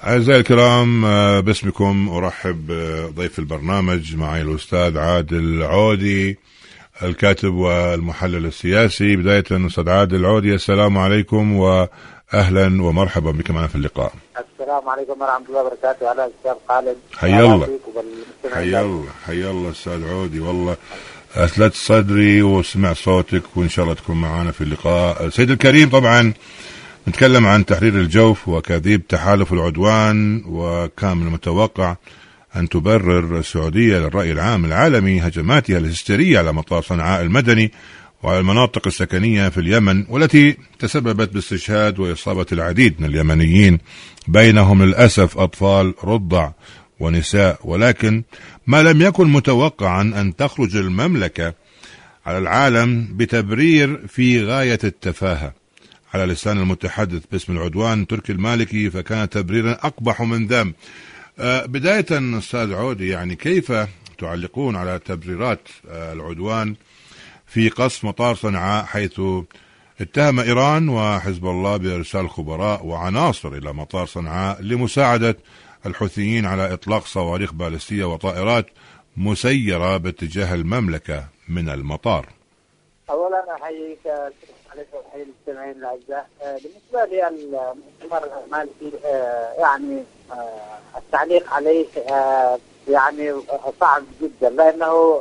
أعزائي الكرام، باسمكم أرحب بضيف البرنامج معي الأستاذ عادل عودي، الكاتب والمحلل السياسي. بداية أستاذ عادل عودي، السلام عليكم وأهلا ومرحبا بك معنا في اللقاء. السلام عليكم ورحمة الله وبركاته. على الأستاذ خالد، حيا الله حيا الله أستاذ عودي، والله أثلت صدري وسمع صوتك، وإن شاء الله تكون معنا في اللقاء. سيد الكريم، طبعا نتكلم عن تحرير الجوف وكذيب تحالف العدوان، وكان من المتوقع أن تبرر السعودية للرأي العام العالمي هجماتها الهستيرية على مطار صنعاء المدني وعلى المناطق السكنية في اليمن، والتي تسببت باستشهاد وإصابة العديد من اليمنيين، بينهم للأسف أطفال رضع ونساء. ولكن ما لم يكن متوقعا أن تخرج المملكة على العالم بتبرير في غاية التفاهة على لسان المتحدث باسم العدوان تركي المالكي، فكان تبريرا أقبح من ذنب. بداية أستاذ عودي، يعني كيف تعلقون على تبريرات العدوان في قصف مطار صنعاء، حيث اتهم إيران وحزب الله بإرسال خبراء وعناصر إلى مطار صنعاء لمساعدة الحوثيين على إطلاق صواريخ باليستية وطائرات مسيرة باتجاه المملكة من المطار؟ أولا أحييك وأحيي المستمعين الأعزاء. بالنسبة لي المؤتمر المالكي، يعني التعليق عليه يعني صعب جدا، لأنه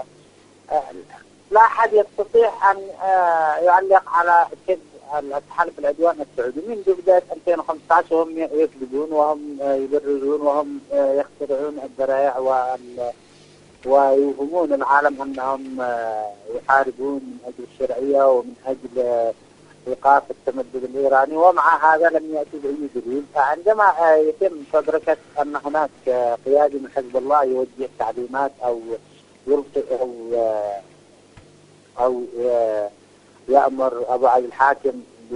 لا أحد يستطيع أن يعلق على كذب التحالف العدوان السعودي منذ بداية 2015، وهم يكذبون وهم يبررون وهم يخترعون الذرائع ويوهمون العالم أنهم يحاربون من أجل الشرعية ومن أجل إيقاف التمدد الإيراني، ومع هذا لم يأتوا بأي دليل. عندما يتم فبركة أن هناك قيادي من حزب الله يوجه تعليمات أو يرفع أو يأمر أبو علي الحاكم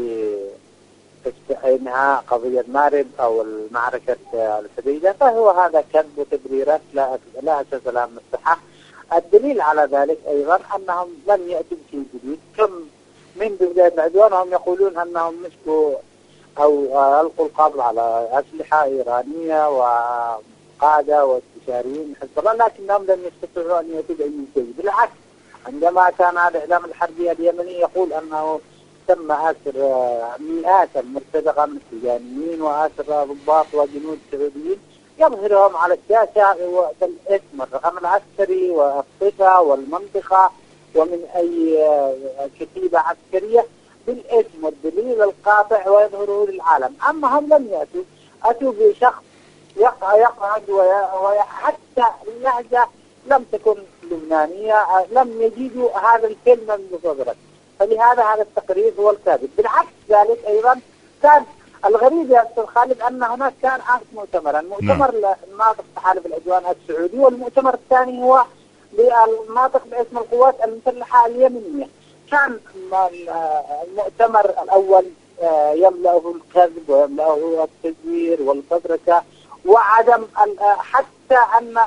بإنهاء قضية مارب أو المعركة السديدة، فهو هذا كذب وتبريرات لا أساس لها من الصحة. الدليل على ذلك أيضا أنهم لم يأتوا بشيء جديد. كم من بداية العدوان هم يقولون أنهم مسكوا أو ألقوا القبض على أسلحة إيرانية وقادة واستشاريين حزب الله، لكنهم لم يستطيعوا أن يأتوا بأي شيء. بالعكس، عندما كان الإعلام الحربي اليمني يقول أنه تم أسر مئات المرتزقة من السجانيين وأسر ضباط وجنود سعوديين، يظهرهم على الشاشة بالاسم، الرقم العسكري والصفة والمنطقة ومن أي كتيبة عسكرية بالاسم والدليل القاطع ويظهره للعالم. أما هم لم أتوا بشخص يقعد وحتى اللهجة لم تكن لبنانية، لم يجدوا هذا الكلمة من صدرك. فلهذا هذا التقرير هو الكاذب. بالعكس ذلك أيضا كان الغريب يا أستاذ خالد أن هناك كان مؤتمرا، مؤتمر الناطق تحالف العدوان السعودي، والمؤتمر الثاني هو للناطق باسم القوات المسلحة اليمنية. كان المؤتمر الأول يملأه الكذب ويملأه التزوير والفبركة وعدم حتى أن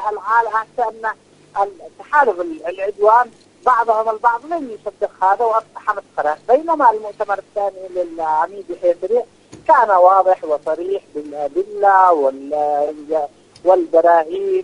تحالف العدوان بعضهم البعض لم يصدق هذا وأصبح مسخرة. بينما المؤتمر الثاني للعميد يحيى سريع كان واضح وصريح بالأدلة والبراهين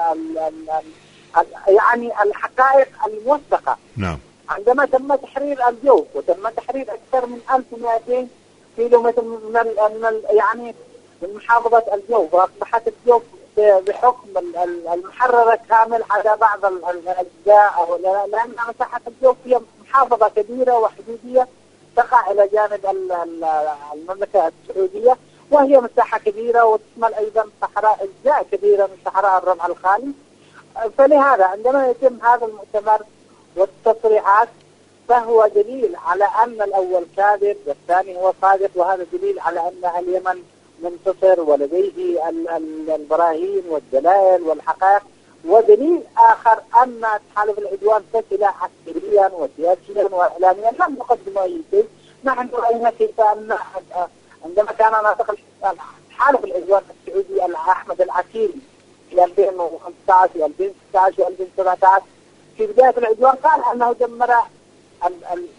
يعني الحقائق الموثقة. نعم. عندما تم تحرير الجوف وتم تحرير أكثر من 1200 كيلومتر من محافظة الجوف، وأصبحت الجوف بحكم المحررة كامل على بعض الأجزاء، لأن مساحة الجوف هي محافظة كبيرة وحدودية تقع إلى جانب المملكة السعودية، وهي مساحة كبيرة وتشمل أيضا صحراء، أجزاء كبيرة من صحراء الربع الخالي. فلهذا عندما يتم هذا المؤتمر والتصريحات فهو دليل على أن الأول كاذب والثاني هو صادق، وهذا دليل على أن اليمن منتصر ولديه البراهين والدلائل والحقائق. ودليل آخر أن تحالف العدوان فشل عسكريا وسياسيا وإعلاميا، لم يقدم أي شيء. نحن رأينا كيف أن عندما كان ناطق تحالف العدوان السعودي أحمد العسيري في 2015 و2016 و2017 في بداية العدوان قال أنه دمر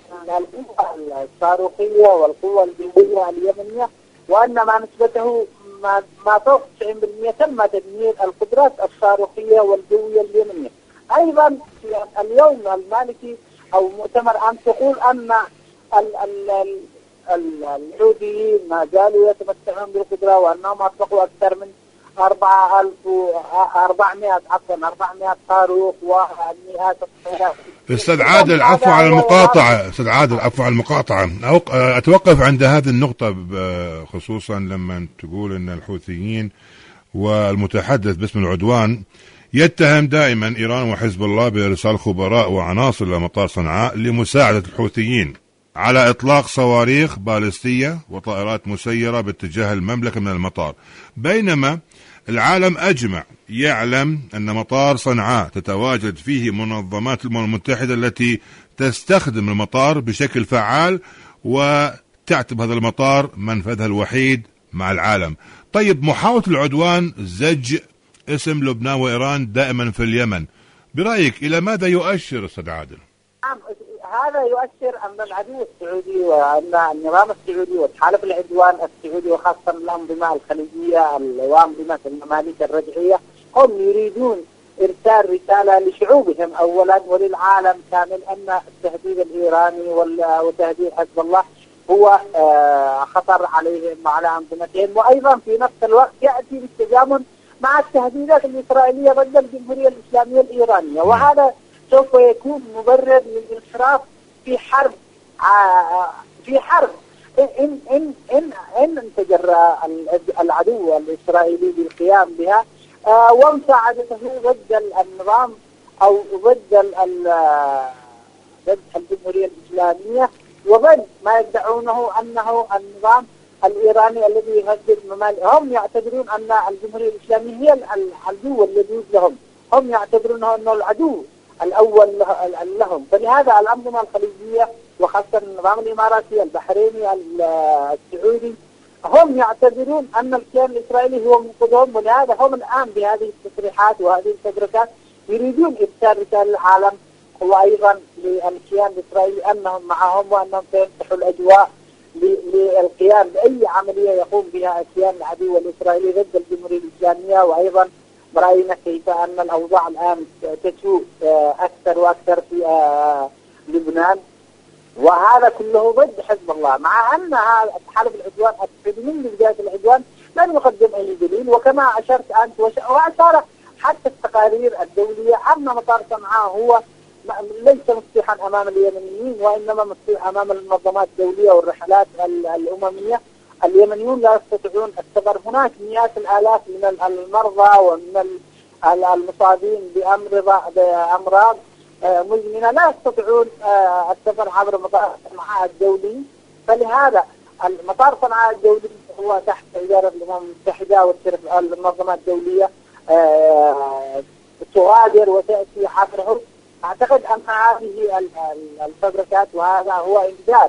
القوة الصاروخية والقوة الجوية اليمنية، وأن ما نسبته ما فوق 90% تم تدمير القدرات الصاروخية والجوية اليمنية. أيضا في اليوم المالكي أو مؤتمر أمس يقول أن الحوثيين ما زالوا يتمتعون بالقدرة، وأنهم أطلقوا أكثر من 400 صاروخ ومئات الطائرات. أستاذ عادل عفوا على المقاطعة، أستاذ عادل عفوا على المقاطعة، أتوقف عند هذه النقطة خصوصا لما تقول أن الحوثيين والمتحدث باسم العدوان يتهم دائما إيران وحزب الله بإرسال خبراء وعناصر لمطار صنعاء لمساعدة الحوثيين على إطلاق صواريخ باليستية وطائرات مسيرة باتجاه المملكة من المطار، بينما العالم أجمع يعلم أن مطار صنعاء تتواجد فيه منظمات الأمم المتحدة التي تستخدم المطار بشكل فعال وتعتبر هذا المطار منفذها الوحيد مع العالم. طيب، محاولة العدوان زج اسم لبنان وإيران دائما في اليمن، برأيك إلى ماذا يؤشر أستاذ عادل؟ هذا يؤشر أن العدو السعودي وأن النظام السعودي وتحالف العدوان السعودي وخاصة الأنظمة الخليجية وأنظمة المماليك الرجعية هم يريدون إرسال رسالة لشعوبهم أولا وللعالم كامل أن التهديد الإيراني وتهديد حزب الله هو خطر عليهم وعلى أنظمتهم، وأيضا في نفس الوقت يأتي بالتزامن مع التهديدات الإسرائيلية ضد الجمهورية الإسلامية الإيرانية، وهذا سوف يكون مبرر للانخراط في حرب إن انتجر العدو الإسرائيلي بالقيام بها ومساعدته ضد النظام أو ضد الجمهورية الإسلامية وضد ما يدعونه أنه النظام الإيراني الذي يهدد هم يعتبرون أن الجمهورية الإسلامية هي العدو الذي لهم، هم يعتبرونه أنه العدو الأول لهم. فلهذا الأنظمة الخليجية وخاصة النظام الإماراتي البحريني السعودي هم يعتبرون أن الكيان الإسرائيلي هو منقذهم، ولهذا هم الآن بهذه التصريحات وهذه التبركات يريدون إرسال رسالة للعالم وأيضا للكيان الإسرائيلي أنهم معهم وأنهم سيفتحوا الأجواء للقيام بأي عملية يقوم بها الكيان العدو الإسرائيلي ضد الجمهورية الإسلامية. وأيضا رأينا كيف أن الأوضاع الآن تسوء أكثر وأكثر في لبنان، وهذا كله ضد حزب الله، مع أن تحالف العدوان من بداية العدوان لم يقدم أي دليل. وكما أشرت أنت وأشار حتى التقارير الدولية أن مطار صنعاء هو ليس مفتوحا أمام اليمنيين وإنما مفتوح أمام المنظمات الدولية والرحلات الأممية. اليمنيون لا يستطيعون السفر، هناك مئات الآلاف من المرضى ومن المصابين بأمراض مزمنة لا يستطيعون السفر عبر مطار صنعاء الدولي. فلهذا المطار صنعاء الدولي هو تحت إدارة الأمم المتحدة والمنظمات الدولية تغادر وتأتي عبره. أعتقد أن هذه الفبركات وهذا هو إمداد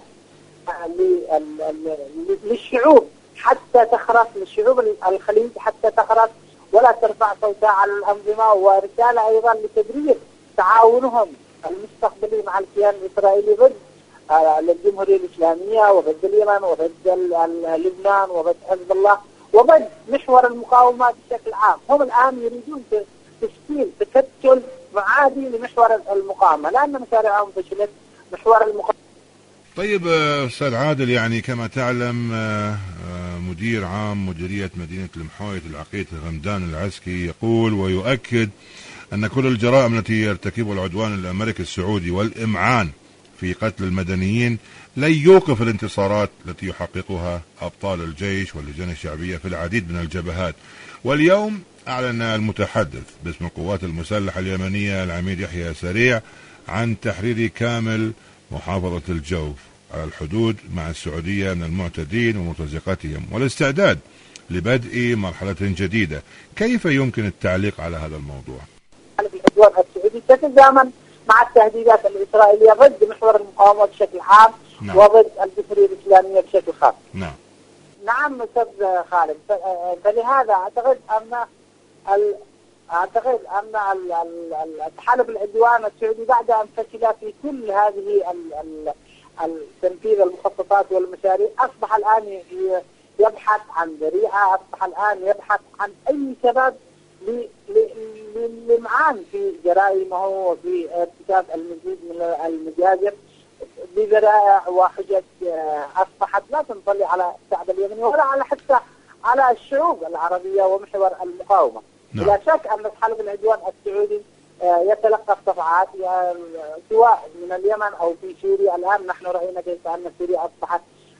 للشعوب حتى تخرس، للشعوب الخليج حتى تخرس ولا ترفع صوتها على الأنظمة، ورسالة أيضا لتدريب تعاونهم المستقبلي مع الكيان الإسرائيلي ضد الجمهورية الإسلامية وضد اليمن وضد لبنان وضد حزب الله وضد محور المقاومة بشكل عام. هم الآن يريدون تشكيل تكتل معادي لمحور المقاومة لأن مشاريعهم فشلت محور المقاومة. طيب أستاذ عادل، يعني كما تعلم مدير عام مديرية مدينة المحايط العقيد غمدان العسكي يقول ويؤكد أن كل الجرائم التي يرتكبها العدوان الأمريكي السعودي والإمعان في قتل المدنيين لن يوقف الانتصارات التي يحققها أبطال الجيش واللجان الشعبية في العديد من الجبهات. واليوم أعلن المتحدث باسم القوات المسلحة اليمنية العميد يحيى سريع عن تحرير كامل محافظة الجوف على الحدود مع السعودية من المعتدين ومرتزقتهم والاستعداد لبدء مرحلة جديدة. كيف يمكن التعليق على هذا الموضوع؟ العدوان السعودي تتزامن مع التهديدات الإسرائيلية ضد محور المقاومة بشكل عام. نعم. وضد الجمهورية الإسلامية بشكل خاص. نعم أستاذ خالد. فلهذا أعتقد أن تحالف العدوان السعودي بعد أن فشل في كل هذه تنفيذ المخططات والمشاريع أصبح الآن يبحث عن ذريعة، أصبح الآن يبحث عن أي سبب للمعان في جرائمه وفي ارتكاب المزيد من المجازر بذرائع وحجج أصبحت لا تنطلي على الشعب اليمني ولا على حتى على الشعوب العربية ومحور المقاومة. لا شك أن تحالف العدوان السعودي يتلقى الصفعات سواء من اليمن أو في سوريا. الآن نحن رأينا كيف أن سوريا أصبحت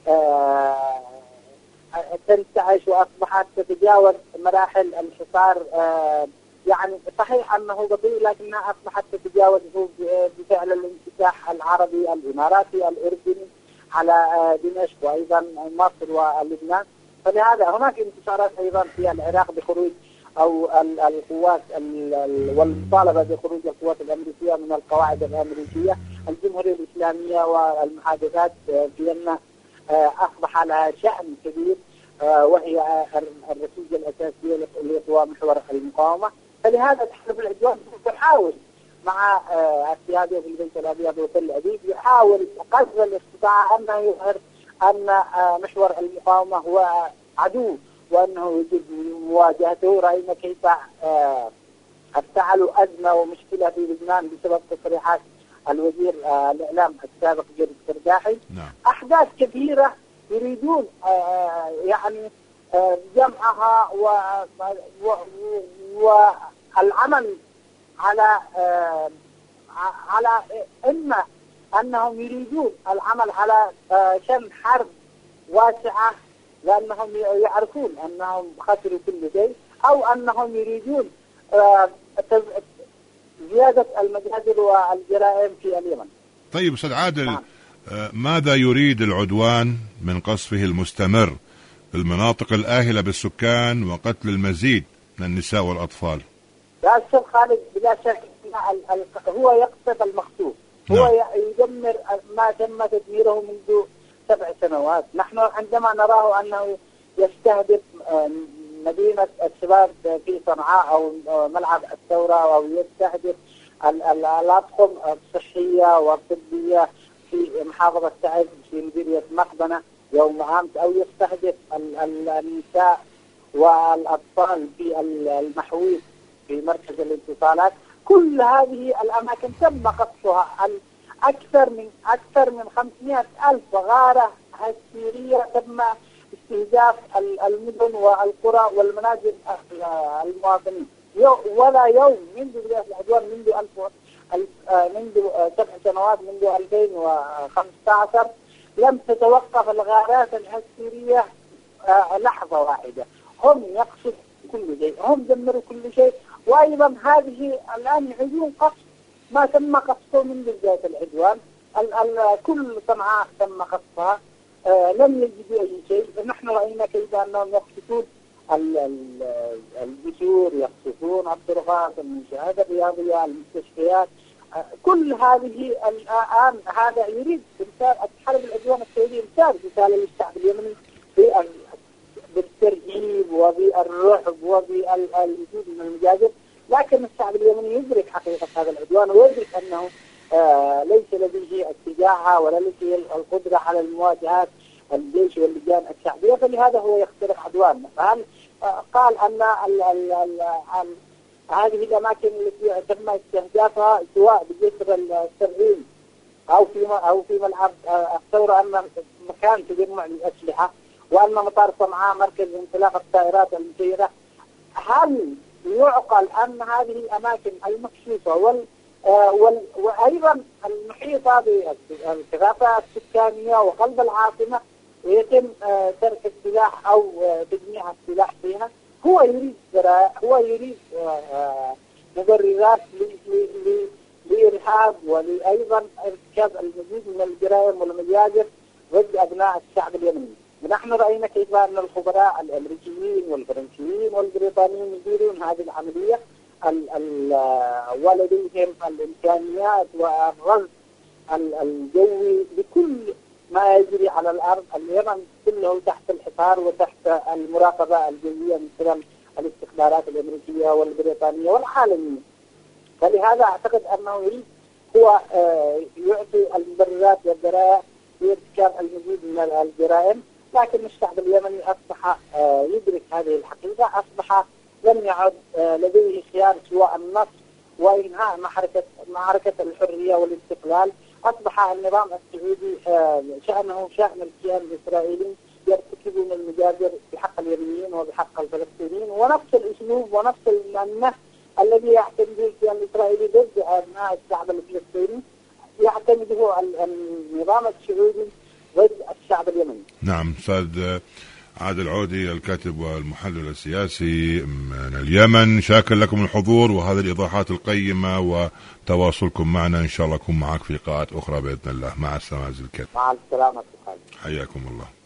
تنتعش وأصبحت تتجاوز مراحل الحصار. يعني صحيح أنه بطيء لكنها أصبحت تتجاوزه بفعل الانفتاح العربي الإماراتي الأردني على دمشق وأيضا مصر ولبنان. فلهذا هناك انتصارات أيضا في العراق بخروج أو القوات والمطالبة بخروج القوات الأمريكية من القواعد الأمريكية. الجمهورية الإسلامية والمحادثات فيينا أصبح لها شأن كبير وهي الرسوج الأساسية لقوى محور المقاومة. فلهذا تحالف العدوان يحاول مع السيادة في البيت الأبيض وتل أبيب يحاول قدر الاستطاعة أنه يظهر أن محور المقاومة هو عدو وأنه يجب مواجهته. رأينا كيف افتعلوا أزمة ومشكلة في لبنان بسبب تصريحات الوزير الإعلام السابق جريد القرداحي. أحداث كثيرة يريدون يعني جمعها والعمل على إما أنهم يريدون العمل على شن حرب واسعة لأنهم يعرفون أنهم خسروا كل شيء، أو أنهم يريدون زيادة المجازر والجرائم في اليمن. طيب أستاذ عادل، ماذا يريد العدوان من قصفه المستمر المناطق الآهلة بالسكان وقتل المزيد من النساء والأطفال؟ يا أستاذ خالد، بلا شك هو يقصف المخطوف. هو يدمر ما تم تدميره منذ 7 سنوات. نحن عندما نراه أنه يستهدف مدينة الشباب في صنعاء أو ملعب الثورة، أو يستهدف الأطقم الصحية والطبية في محافظة تعز في مديرية مقبنة يوم أمس، أو يستهدف النساء والأطفال في المحويس في مركز الاتصالات. كل هذه الأماكن تم قصفها. أكثر من 500,000 غارة هستيرية تم استهداف المدن والقرى والمنازل المواطنين. ولا يوم منذ بداية العدوان منذ 7 سنوات منذ 2015 لم تتوقف الغارات الهستيرية لحظة واحدة. هم يقصفوا كل شيء، هم دمروا كل شيء. وأيضا هذه الآن يعيدون قصف ما تم قصفه منذ بداية العدوان. كل صنعاء تم قصفها، لم يجدوا أي شيء. نحن رأينا كيف أنهم يقصفون الجسور، يقصفون الطرقات، المنشآت الرياضية، المستشفيات. كل هذه الآن هذا يريد تحالف العدوان السعودي إرسال رسالة للشعب اليمني بالترهيب وبالرعب وبالوجود من المجازر. لكن الشعب اليمني يدرك حقيقة هذا العدوان ويدرك أنه ليس لديه الشجاعة ولا لديه القدرة على المواجهات الجيش واللجان الشعبية. فلهذا هو يخترق عدواننا. فهل قال أن هذه الأماكن التي تم استهدافها سواء بجسر السرعين أو في ملعب الثورة أن مكان تجمع للأسلحة، وأن مطار صنعاء مركز انطلاق الطائرات المسيرة؟ هل يعقل أن هذه الأماكن المكشوفة وأيضا المحيطة بالكثافة السكانية وقلب العاصمة ويتم ترك السلاح أو تجميع السلاح فيها؟ هو يريد ذرائع، هو يريد مبررات لإرهاب ولأيضا ارتكاب المزيد من الجرائم والمجازر ضد أبناء الشعب اليمني. ونحن رأينا كيف أن الخبراء الأمريكيين والفرنسيين والبريطانيين يديرون هذه العملية ولديهم الإمكانيات والرصد الجوي لكل ما يجري على الأرض. اليمن كله تحت الحصار وتحت المراقبة الجوية من قبل الاستخبارات الأمريكية والبريطانية والعالمية. فلهذا أعتقد أنه يريد هو يعطي المبررات والذرائع لارتكاب المزيد من الجرائم. لكن الشعب اليمني أصبح يدرك هذه الحقيقة، أصبح لم يعد لديه خيار سوى النصر وإنهاء معركة الحرية والاستقلال. أصبح النظام السعودي شأنه شأن الكيان الإسرائيلي، يرتكبون المجازر بحق اليمنيين وبحق الفلسطينيين، ونفس الأسلوب ونفس النهج الذي يعتمده الكيان الإسرائيلي ضد أبناء الشعب الفلسطيني يعتمده النظام السعودي ضد الشعب اليمني. نعم. أستاذ عادل عودي الكاتب والمحلل السياسي من اليمن، شاكر لكم الحضور وهذه الإيضاحات القيمة وتواصلكم معنا. إن شاء الله أكون معك في لقاءات أخرى بإذن الله. مع السلامة. مع السلامة. حياكم الله.